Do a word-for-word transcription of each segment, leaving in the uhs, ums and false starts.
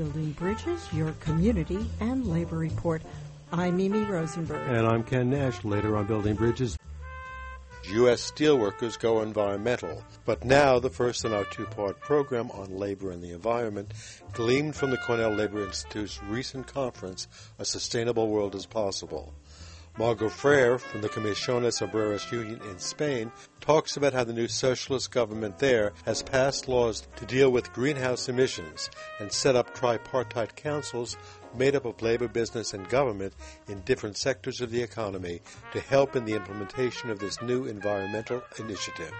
Building Bridges, your community and labor report. I'm Mimi Rosenberg. And I'm Ken Nash. Later on Building Bridges, U S steelworkers go environmental. But now the first in our two-part program on labor and the environment, gleaned from the Cornell Labor Institute's recent conference, A Sustainable World is Possible. Margot Freire from the Comisiones Obreras Union in Spain talks about how the new socialist government there has passed laws to deal with greenhouse emissions and set up tripartite councils made up of labor, business, and government in different sectors of the economy to help in the implementation of this new environmental initiative.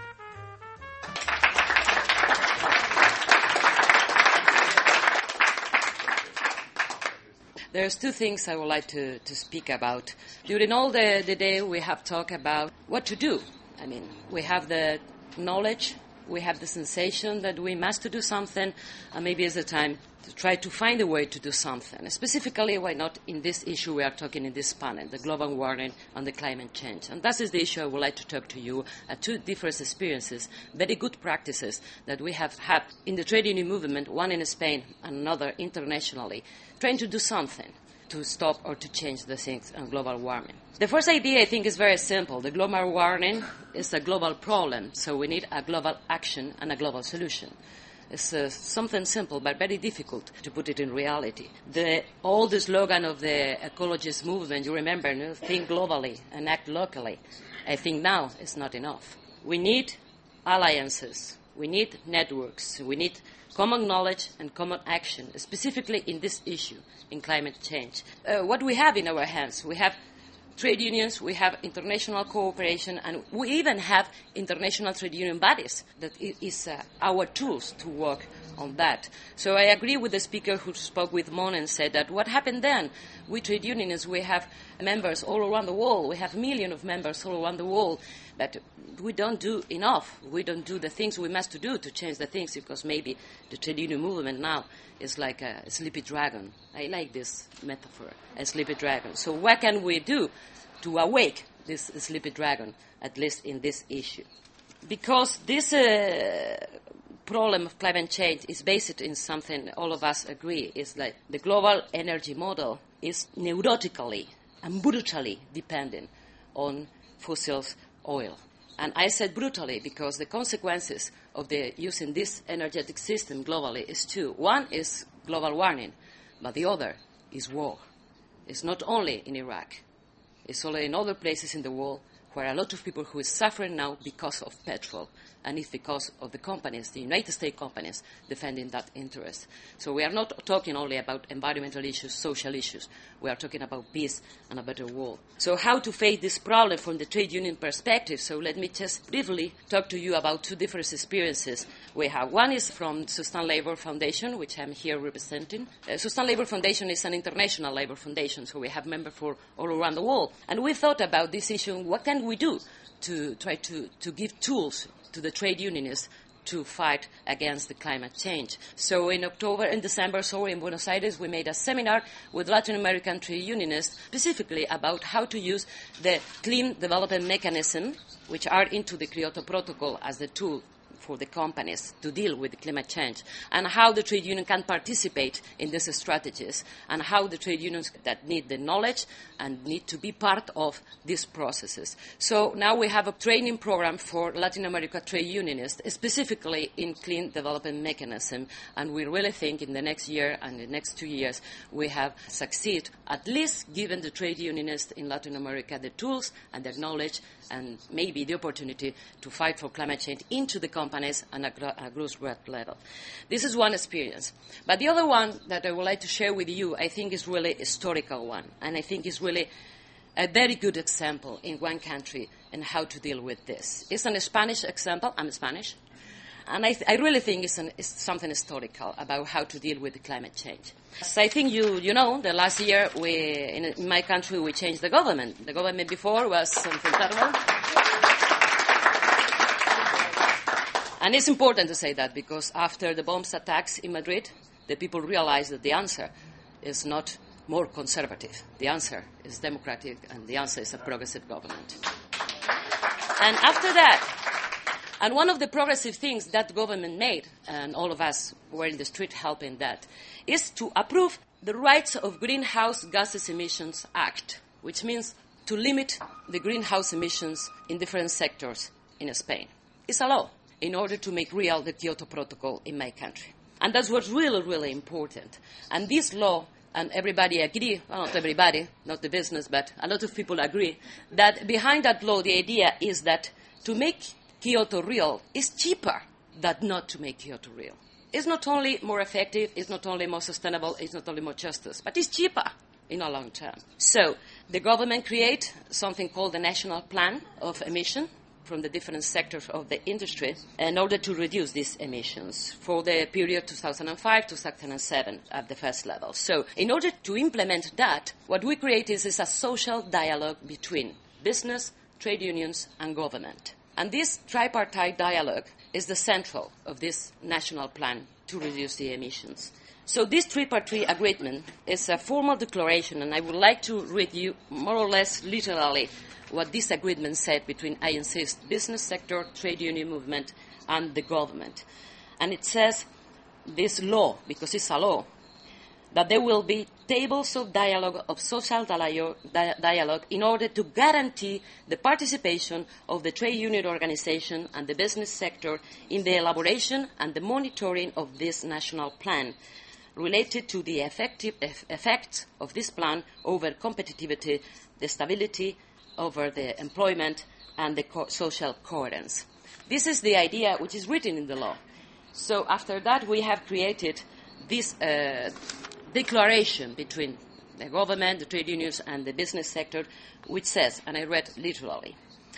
There's two things I would like to, to speak about. During all the, the day, we have talked about what to do. I mean, we have the knowledge, we have the sensation that we must do something, and maybe it's the time to try to find a way to do something. Specifically, why not in this issue we are talking in this panel, the global warming and the climate change. And that is the issue I would like to talk to you at two different experiences, very good practices that we have had in the trade union movement, one in Spain and another internationally, trying to do something to stop or to change the things on global warming. The first idea, I think, is very simple. The global warming is a global problem, so we need a global action and a global solution. It's uh, something simple but very difficult to put it in reality. The old slogan of the ecologist movement, you remember, no? Think globally and act locally. I think now it's not enough. We need alliances. We need networks. We need common knowledge and common action, specifically in this issue, in climate change. Uh, what we have in our hands, we have trade unions, we have international cooperation, and we even have international trade union bodies that is uh, our tools to work on that. So I agree with the speaker who spoke with Mon and said that what happened then, we trade unionists, we have members all around the world, we have millions of members all around the world, but we don't do enough. We don't do the things we must do to change the things, because maybe the trade union movement now is like a sleepy dragon. I like this metaphor, a sleepy dragon. So what can we do to awake this sleepy dragon, at least in this issue? Because this uh, problem of climate change is based in something all of us agree, is like the global energy model is neurotically and brutally dependent on fossil oil. And I said brutally because the consequences of the using this energetic system globally is two. One is global warming, but the other is war. It's not only in Iraq. It's also in other places in the world where a lot of people who is suffering now because of petrol, and it's because of the companies, the United States companies, defending that interest. So we are not talking only about environmental issues, social issues. We are talking about peace and a better world. So how to face this problem from the trade union perspective? So let me just briefly talk to you about two different experiences we have. One is from Sustain Labour Foundation, which I'm here representing. Uh, Sustain Labour Foundation is an international labor foundation, so we have members for all around the world. And we thought about this issue, what can we do to try to, to give tools to the trade unionists to fight against the climate change. So in October and December, sorry, in Buenos Aires, we made a seminar with Latin American trade unionists specifically about how to use the clean development mechanism, which are into the Kyoto Protocol as the tool for the companies to deal with climate change, and how the trade union can participate in these strategies, and how the trade unions that need the knowledge and need to be part of these processes. So now we have a training program for Latin America trade unionists, specifically in clean development mechanism, and we really think in the next year and the next two years we have succeeded, at least given the trade unionists in Latin America the tools and the knowledge and maybe the opportunity to fight for climate change into the companies and at a grassroots level. This is one experience. But the other one that I would like to share with you, I think is really a historical one, and I think is really a very good example in one country and how to deal with this. It's a Spanish example. I'm Spanish. And I, th- I really think it's, an, it's something historical about how to deal with the climate change. So I think you, you know, the last year we, in, in my country we changed the government. The government before was something terrible. And it's important to say that because after the bombs attacks in Madrid, the people realized that the answer is not more conservative. The answer is democratic, and the answer is a progressive government. And after that, And one of the progressive things that the government made, and all of us were in the street helping that, is to approve the Rights of Greenhouse Gases Emissions Act, which means to limit the greenhouse emissions in different sectors in Spain. It's a law in order to make real the Kyoto Protocol in my country. And that's what's really, really important. And this law, and everybody agree, well, not everybody, not the business, but a lot of people agree, that behind that law the idea is that to make Kyoto real is cheaper than not to make Kyoto real. It's not only more effective, it's not only more sustainable, it's not only more justice, but it's cheaper in a long term. So the government create something called the National Plan of Emission from the different sectors of the industry in order to reduce these emissions for the period two thousand five to two thousand seven at the first level. So in order to implement that, what we create is, is a social dialogue between business, trade unions and government. And this tripartite dialogue is the central of this national plan to reduce the emissions. So this tripartite agreement is a formal declaration, and I would like to read you more or less literally what this agreement said between, I insist, business sector, trade union movement, and the government. And it says, this law, because it's a law, that there will be tables of dialogue, of social dialogue, dialogue in order to guarantee the participation of the trade union organization and the business sector in the elaboration and the monitoring of this national plan related to the effective eff- effects of this plan over competitiveness, the stability, over the employment and the co- social coherence. This is the idea which is written in the law. So after that we have created this uh, declaration between the government, the trade unions and the business sector, which says, and I read literally,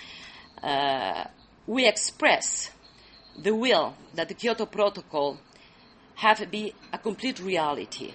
uh, we express the will that the Kyoto Protocol have be a complete reality.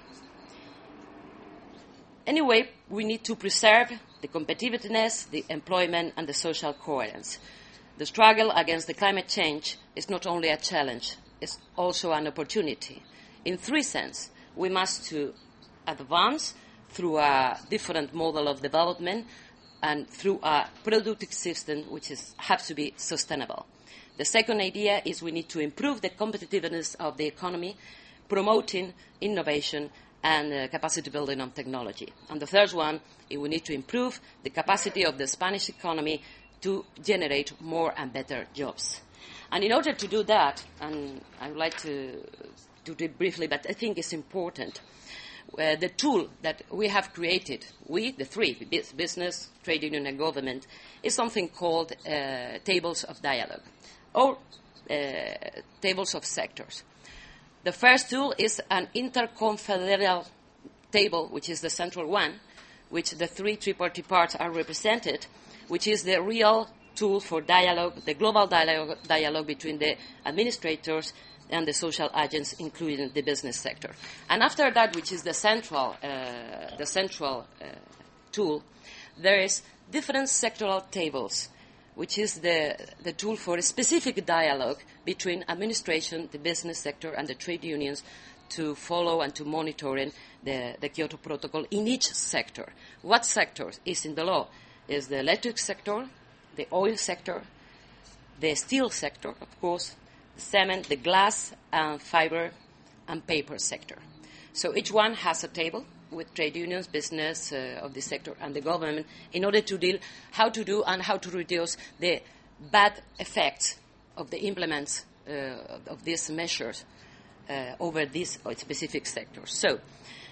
Anyway, we need to preserve the competitiveness, the employment and the social coherence. The struggle against the climate change is not only a challenge, it's also an opportunity. In three senses, we must to advance through a different model of development and through a productive system which is, has to be sustainable. The second idea is we need to improve the competitiveness of the economy, promoting innovation and uh, capacity building on technology. And the third one is we need to improve the capacity of the Spanish economy to generate more and better jobs. And in order to do that, and I would like to to do it briefly, but I think it's important, uh, the tool that we have created, we, the three, business, trade union and government, is something called uh, tables of dialogue, or uh, tables of sectors. The first tool is an interconfederal table, which is the central one, which the three tripartite parts are represented, which is the real tool for dialogue, the global dialogue, dialogue between the administrators and the social agents, including the business sector. And after that, which is the central, uh, the central uh, tool, there is different sectoral tables, which is the, the tool for a specific dialogue between administration, the business sector, and the trade unions to follow and to monitoring the, the Kyoto Protocol in each sector. What sector is in the law? Is the electric sector, the oil sector, the steel sector, of course, the cement, the glass, and fiber, and paper sector. So each one has a table with trade unions, business uh, of the sector, and the government in order to deal how to do and how to reduce the bad effects of the implements uh, of these measures uh, over these specific sectors. So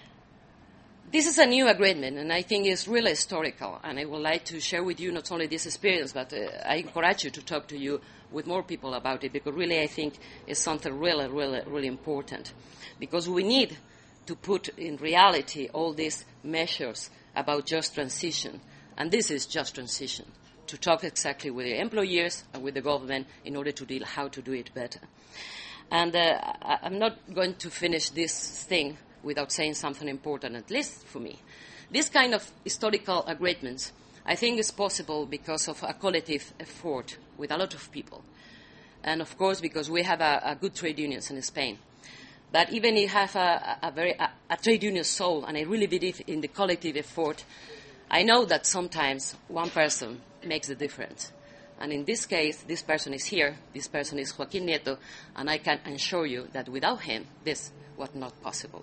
this is a new agreement, and I think it's really historical, and I would like to share with you not only this experience, but uh, I encourage you to talk to you with more people about it, because really I think it's something really, really, really important. Because we need to put in reality all these measures about just transition, and this is just transition, to talk exactly with the employers and with the government in order to deal how to do it better. And uh, I, I'm not going to finish this thing without saying something important, at least for me. This kind of historical agreements, I think, is possible because of a collective effort with a lot of people. And, of course, because we have a, a good trade unions in Spain. But even if you have a, a, very, a, a trade union soul, and I really believe in the collective effort, I know that sometimes one person makes the difference. And in this case, this person is here, this person is Joaquin Nieto, and I can assure you that without him, this was not possible.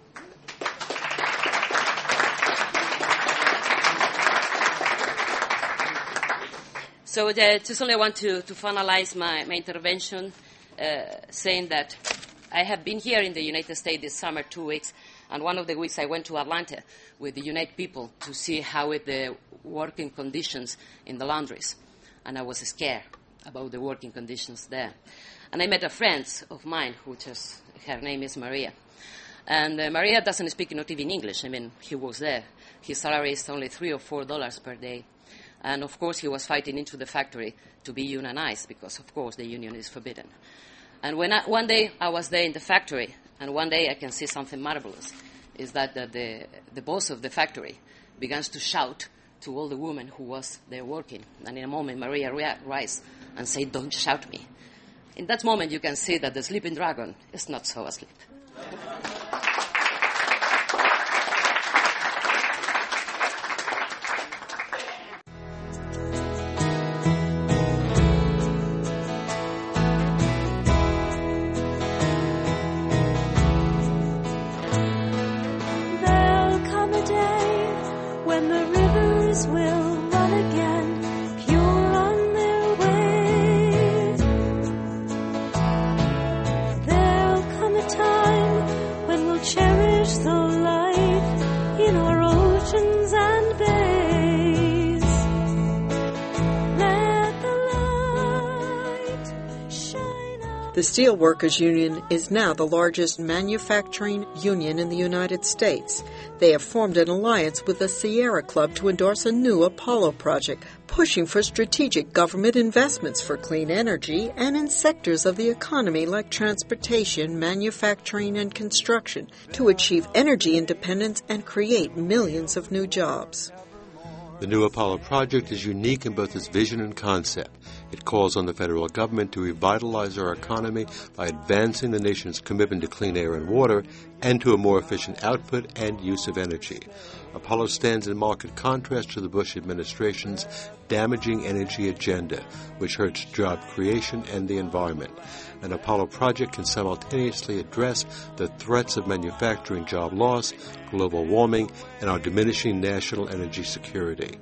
So uh, just only want to, to finalize my, my intervention uh, saying that I have been here in the United States this summer, two weeks, and one of the weeks I went to Atlanta with the United People to see how it, the working conditions in the laundries. And I was scared about the working conditions there. And I met a friend of mine, who just, her name is Maria. And uh, Maria doesn't speak not even English. I mean, he was there. His salary is only three or four dollars per day. And, of course, he was fighting into the factory to be unionized because, of course, the union is forbidden. And when I, one day I was there in the factory, and one day I can see something marvelous, is that the, the, the boss of the factory begins to shout to all the women who was there working. And in a moment, Maria ria- rise and say, "Don't shout me." In that moment, you can see that the sleeping dragon is not so asleep. The Steelworkers Union is now the largest manufacturing union in the United States. They have formed an alliance with the Sierra Club to endorse a new Apollo project, pushing for strategic government investments for clean energy and in sectors of the economy like transportation, manufacturing, and construction to achieve energy independence and create millions of new jobs. The new Apollo project is unique in both its vision and concept. It calls on the federal government to revitalize our economy by advancing the nation's commitment to clean air and water and to a more efficient output and use of energy. Apollo stands in marked contrast to the Bush administration's damaging energy agenda, which hurts job creation and the environment. An Apollo project can simultaneously address the threats of manufacturing job loss, global warming, and our diminishing national energy security.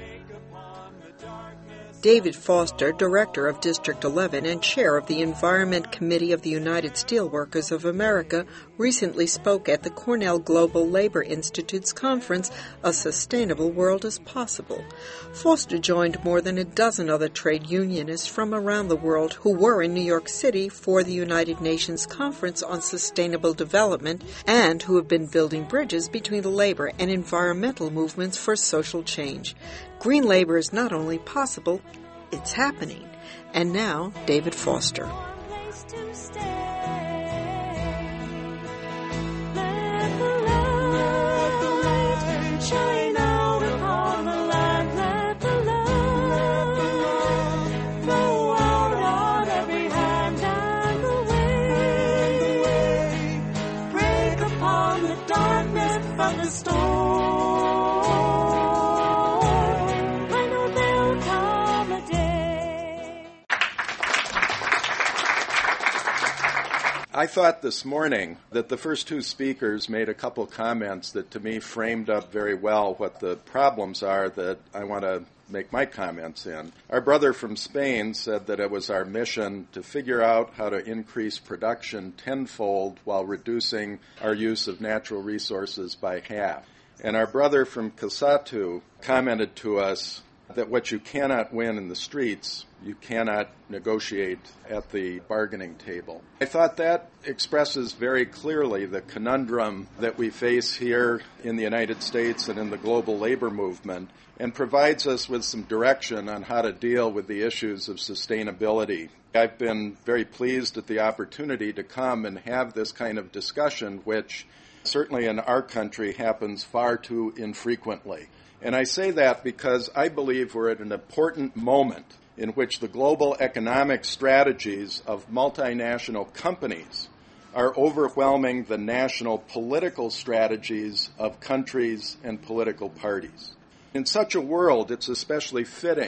David Foster, Director of District eleven and Chair of the Environment Committee of the United Steelworkers of America, recently spoke at the Cornell Global Labor Institute's conference, A Sustainable World is Possible. Foster joined more than a dozen other trade unionists from around the world who were in New York City for the United Nations Conference on Sustainable Development and who have been building bridges between the labor and environmental movements for social change. Green labor is not only possible, it's happening. And now, David Foster. I thought this morning that the first two speakers made a couple comments that to me framed up very well what the problems are that I want to make my comments in. Our brother from Spain said that it was our mission to figure out how to increase production tenfold while reducing our use of natural resources by half. And our brother from Casatu commented to us that what you cannot win in the streets, you cannot negotiate at the bargaining table. I thought that expresses very clearly the conundrum that we face here in the United States and in the global labor movement, and provides us with some direction on how to deal with the issues of sustainability. I've been very pleased at the opportunity to come and have this kind of discussion, which certainly in our country happens far too infrequently. And I say that because I believe we're at an important moment in which the global economic strategies of multinational companies are overwhelming the national political strategies of countries and political parties. In such a world, it's especially fitting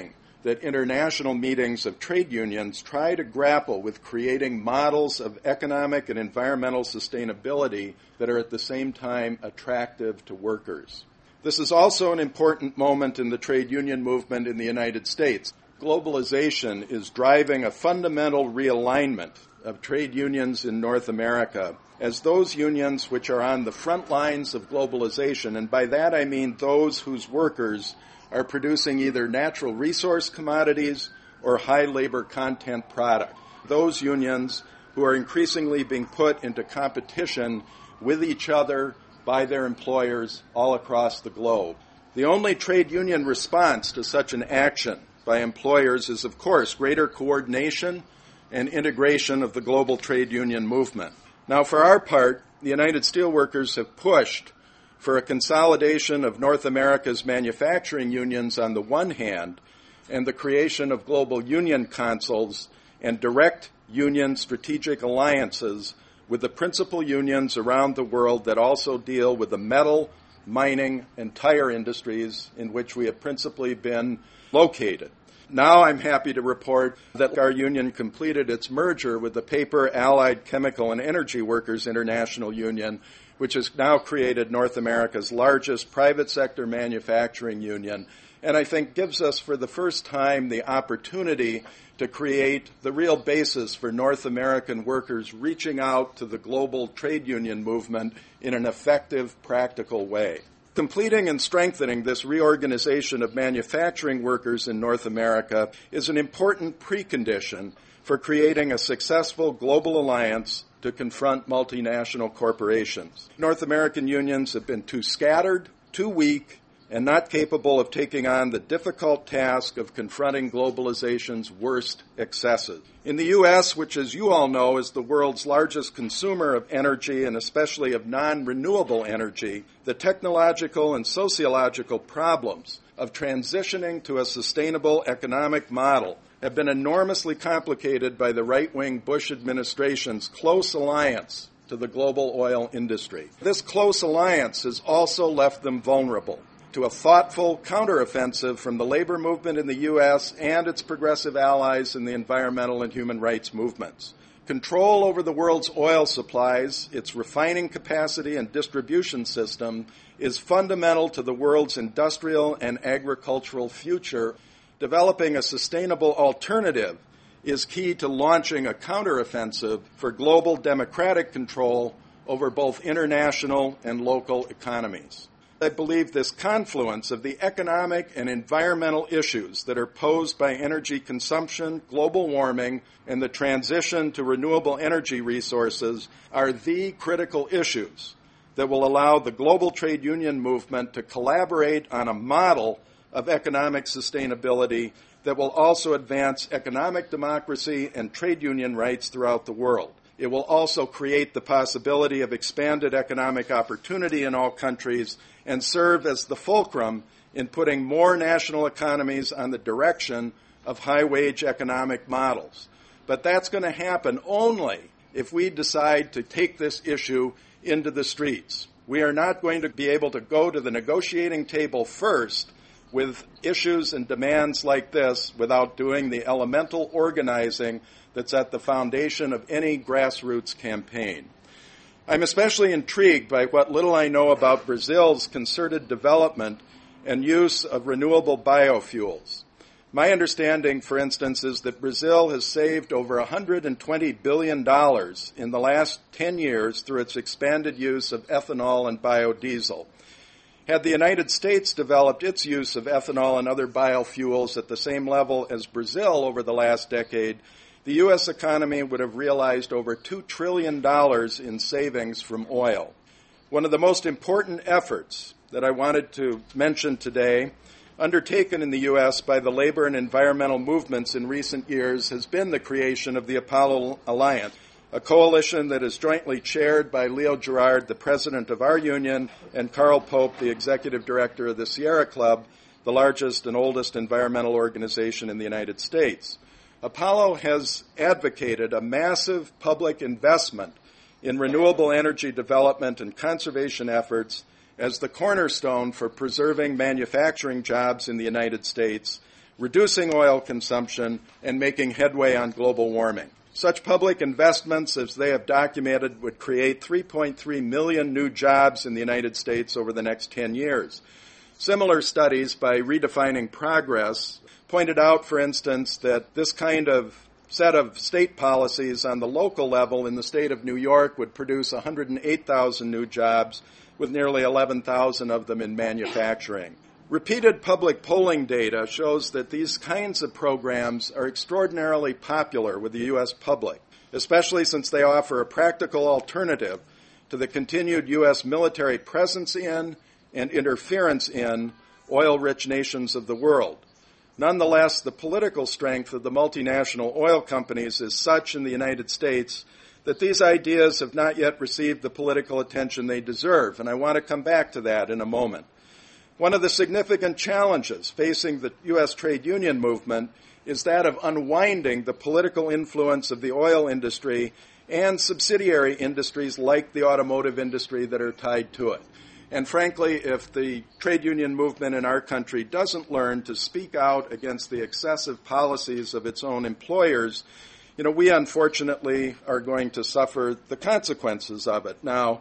that international meetings of trade unions try to grapple with creating models of economic and environmental sustainability that are at the same time attractive to workers. This is also an important moment in the trade union movement in the United States. Globalization is driving a fundamental realignment of trade unions in North America as those unions which are on the front lines of globalization, and by that I mean those whose workers are producing either natural resource commodities or high labor content products. Those unions who are increasingly being put into competition with each other by their employers all across the globe. The only trade union response to such an action by employers is, of course, greater coordination and integration of the global trade union movement. Now, for our part, the United Steelworkers have pushed for a consolidation of North America's manufacturing unions on the one hand, and the creation of global union councils and direct union strategic alliances with the principal unions around the world that also deal with the metal, mining, and tire industries in which we have principally been located. Now I'm happy to report that our union completed its merger with the Paper, Allied Chemical, and Energy Workers International Union, which has now created North America's largest private sector manufacturing union, and I think gives us for the first time the opportunity to create the real basis for North American workers reaching out to the global trade union movement in an effective, practical way. Completing and strengthening this reorganization of manufacturing workers in North America is an important precondition for creating a successful global alliance to confront multinational corporations. North American unions have been too scattered, too weak, and not capable of taking on the difficult task of confronting globalization's worst excesses. In the U S, which as you all know is the world's largest consumer of energy and especially of non-renewable energy, the technological and sociological problems of transitioning to a sustainable economic model have been enormously complicated by the right-wing Bush administration's close alliance to the global oil industry. This close alliance has also left them vulnerable to a thoughtful counteroffensive from the labor movement in the U S and its progressive allies in the environmental and human rights movements. Control over the world's oil supplies, its refining capacity and distribution system is fundamental to the world's industrial and agricultural future. Developing a sustainable alternative is key to launching a counteroffensive for global democratic control over both international and local economies. I believe this confluence of the economic and environmental issues that are posed by energy consumption, global warming, and the transition to renewable energy resources are the critical issues that will allow the global trade union movement to collaborate on a model of economic sustainability that will also advance economic democracy and trade union rights throughout the world. It will also create the possibility of expanded economic opportunity in all countries and serve as the fulcrum in putting more national economies on the direction of high-wage economic models. But that's going to happen only if we decide to take this issue into the streets. We are not going to be able to go to the negotiating table first with issues and demands like this without doing the elemental organizing that's at the foundation of any grassroots campaign. I'm especially intrigued by what little I know about Brazil's concerted development and use of renewable biofuels. My understanding, for instance, is that Brazil has saved over one hundred twenty billion dollars in the last ten years through its expanded use of ethanol and biodiesel. Had the United States developed its use of ethanol and other biofuels at the same level as Brazil over the last decade, the U S economy would have realized over two trillion dollars in savings from oil. One of the most important efforts that I wanted to mention today, undertaken in the U S by the labor and environmental movements in recent years, has been the creation of the Apollo Alliance, a coalition that is jointly chaired by Leo Gerard, the president of our union, and Carl Pope, the executive director of the Sierra Club, the largest and oldest environmental organization in the United States. Apollo has advocated a massive public investment in renewable energy development and conservation efforts as the cornerstone for preserving manufacturing jobs in the United States, reducing oil consumption, and making headway on global warming. Such public investments, as they have documented, would create three point three million new jobs in the United States over the next ten years. Similar studies by Redefining Progress pointed out, for instance, that this kind of set of state policies on the local level in the state of New York would produce one hundred eight thousand new jobs, with nearly eleven thousand of them in manufacturing. Repeated public polling data shows that these kinds of programs are extraordinarily popular with the U S public, especially since they offer a practical alternative to the continued U S military presence in and interference in oil-rich nations of the world. Nonetheless, the political strength of the multinational oil companies is such in the United States that these ideas have not yet received the political attention they deserve, and I want to come back to that in a moment. One of the significant challenges facing the U S trade union movement is that of unwinding the political influence of the oil industry and subsidiary industries like the automotive industry that are tied to it. And frankly, if the trade union movement in our country doesn't learn to speak out against the excessive policies of its own employers, you know, we unfortunately are going to suffer the consequences of it. Now,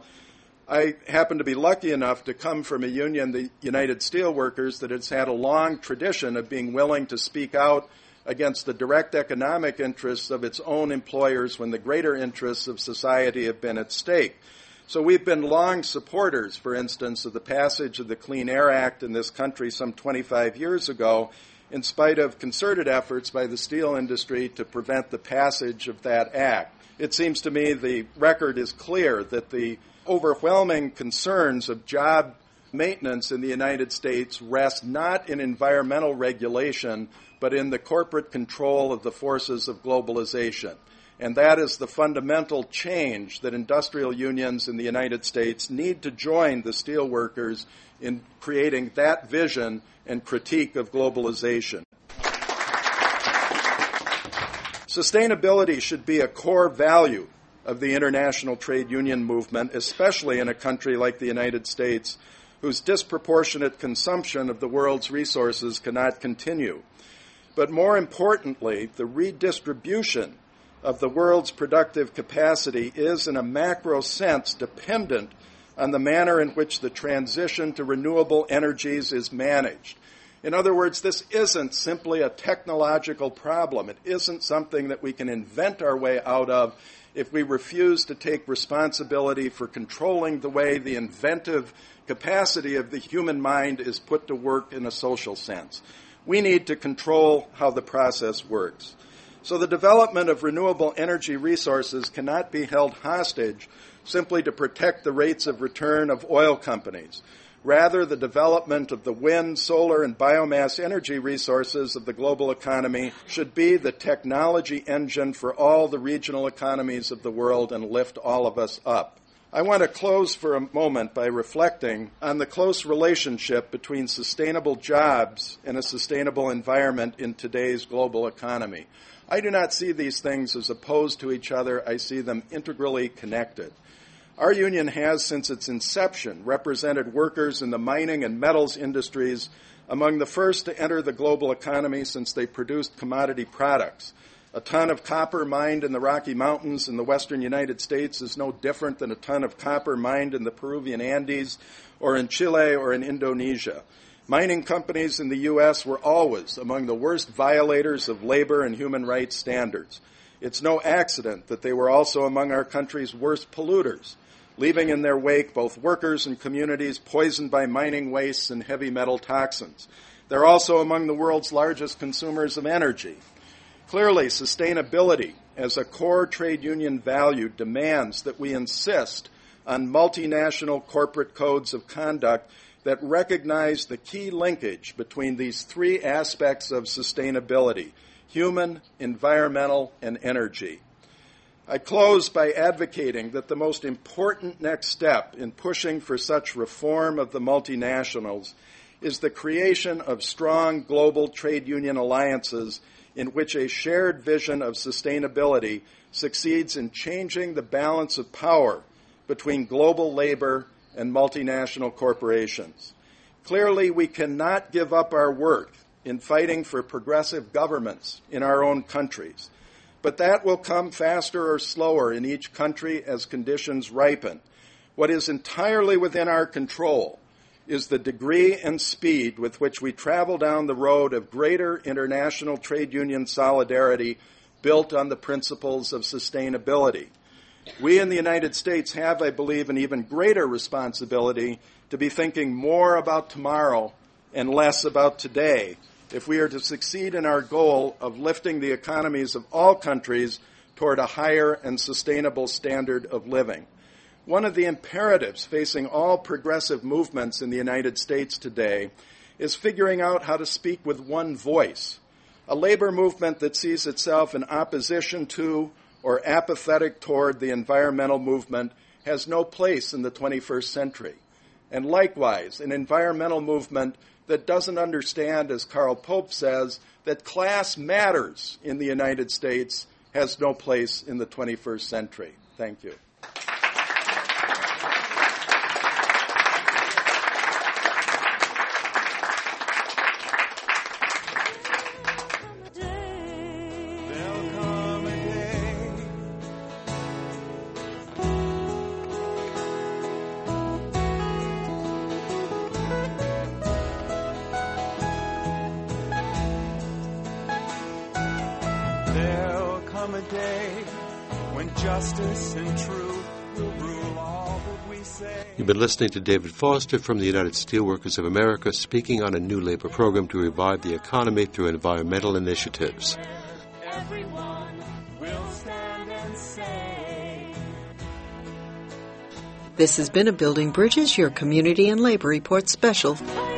I happen to be lucky enough to come from a union, the United Steelworkers, that has had a long tradition of being willing to speak out against the direct economic interests of its own employers when the greater interests of society have been at stake. So we've been long supporters, for instance, of the passage of the Clean Air Act in this country some twenty-five years ago, in spite of concerted efforts by the steel industry to prevent the passage of that act. It seems to me the record is clear that the overwhelming concerns of job maintenance in the United States rest not in environmental regulation, but in the corporate control of the forces of globalization. And that is the fundamental change that industrial unions in the United States need to join the steelworkers in creating that vision and critique of globalization. Sustainability should be a core value of the international trade union movement, especially in a country like the United States, whose disproportionate consumption of the world's resources cannot continue. But more importantly, the redistribution of the world's productive capacity is, in a macro sense, dependent on the manner in which the transition to renewable energies is managed. In other words, this isn't simply a technological problem. It isn't something that we can invent our way out of if we refuse to take responsibility for controlling the way the inventive capacity of the human mind is put to work in a social sense. We need to control how the process works. So the development of renewable energy resources cannot be held hostage simply to protect the rates of return of oil companies. Rather, the development of the wind, solar, and biomass energy resources of the global economy should be the technology engine for all the regional economies of the world and lift all of us up. I want to close for a moment by reflecting on the close relationship between sustainable jobs and a sustainable environment in today's global economy. I do not see these things as opposed to each other. I see them integrally connected. Our union has, since its inception, represented workers in the mining and metals industries, among the first to enter the global economy since they produced commodity products. A ton of copper mined in the Rocky Mountains in the western United States is no different than a ton of copper mined in the Peruvian Andes or in Chile or in Indonesia. Mining companies in the U S were always among the worst violators of labor and human rights standards. It's no accident that they were also among our country's worst polluters, leaving in their wake both workers and communities poisoned by mining wastes and heavy metal toxins. They're also among the world's largest consumers of energy. Clearly, sustainability as a core trade union value demands that we insist on multinational corporate codes of conduct that recognize the key linkage between these three aspects of sustainability: human, environmental, and energy. I close by advocating that the most important next step in pushing for such reform of the multinationals is the creation of strong global trade union alliances in which a shared vision of sustainability succeeds in changing the balance of power between global labor and multinational corporations. Clearly, we cannot give up our work in fighting for progressive governments in our own countries. But that will come faster or slower in each country as conditions ripen. What is entirely within our control is the degree and speed with which we travel down the road of greater international trade union solidarity built on the principles of sustainability. We in the United States have, I believe, an even greater responsibility to be thinking more about tomorrow and less about today if we are to succeed in our goal of lifting the economies of all countries toward a higher and sustainable standard of living. One of the imperatives facing all progressive movements in the United States today is figuring out how to speak with one voice. A labor movement that sees itself in opposition to or apathetic toward the environmental movement has no place in the twenty-first century. And likewise, an environmental movement that doesn't understand, as Karl Poppe says, that class matters in the United States has no place in the twenty-first century. Thank you. There'll come a day when justice and truth will rule all that we say. You've been listening to David Foster from the United Steelworkers of America speaking on a new labor program to revive the economy through environmental initiatives. Everyone will stand and say. This has been a Building Bridges, your Community and Labor Report special.